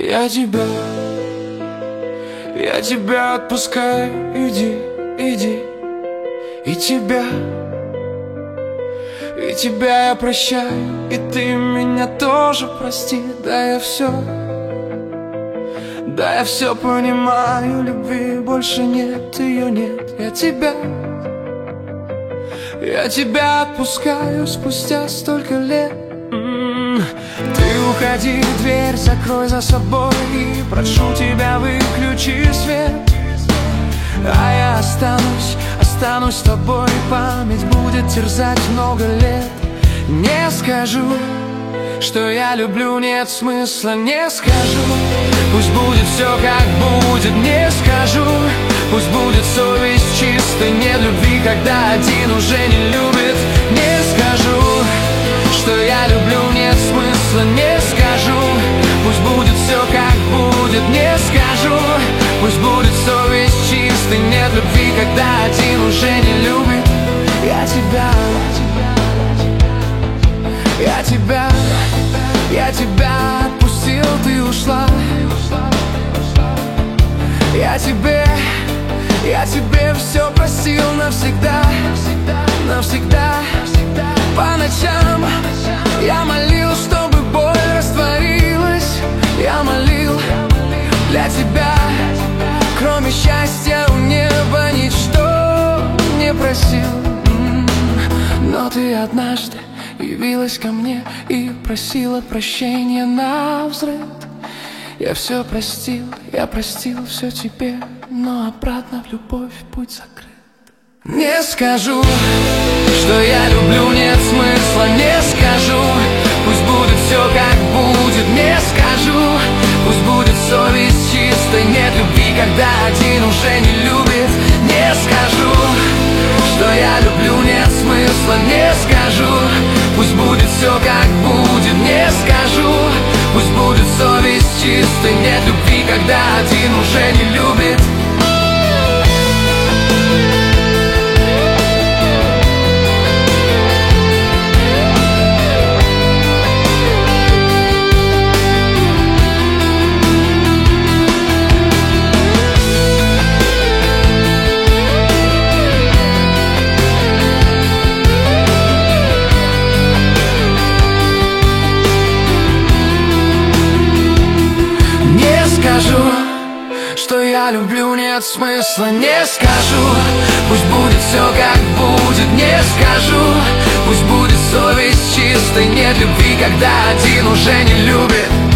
Я тебя отпускаю, иди, иди. И тебя я прощаю, и ты меня тоже прости. Да, я все понимаю, любви больше нет, ее нет. Я тебя отпускаю спустя столько лет. Ты уходи, дверь закрой за собой, и прошу тебя, выключи свет. А я останусь с тобой, память будет терзать много лет. Не скажу, что я люблю, нет смысла, не скажу. Пусть будет все как будет, не скажу. Пусть будет совесть чистой, нет любви, когда один уже не любит. Не скажу, что я люблю, нет смысла, не скажу. Пусть будет все как будет, не скажу. Пусть будет совесть чистой, нет любви, когда один уже не любит. Я тебя отпустил, ты ушла. Я тебе все простил навсегда, навсегда. По ночам я молил, чтобы боль растворилась. Я молил для тебя, кроме счастья у неба ничто не просил. Но ты однажды явилась ко мне и просила прощения навзрыд. Я все простил, я простил все тебе, но обратно в любовь путь закрыт. Не скажу, что я люблю, нет смысла, не скажу. Пусть будет все как будет, не скажу. Пусть будет совесть чистой, нет любви, когда один уже не любит. Не скажу, что я люблю, нет смысла, не скажу. Пусть будет все как будет, не скажу. Пусть будет совесть чистой, нет любви, когда один уже не любит. Что я люблю, нет смысла, не скажу. Пусть будет все как будет, не скажу. Пусть будет совесть чистой, нет любви, когда один уже не любит.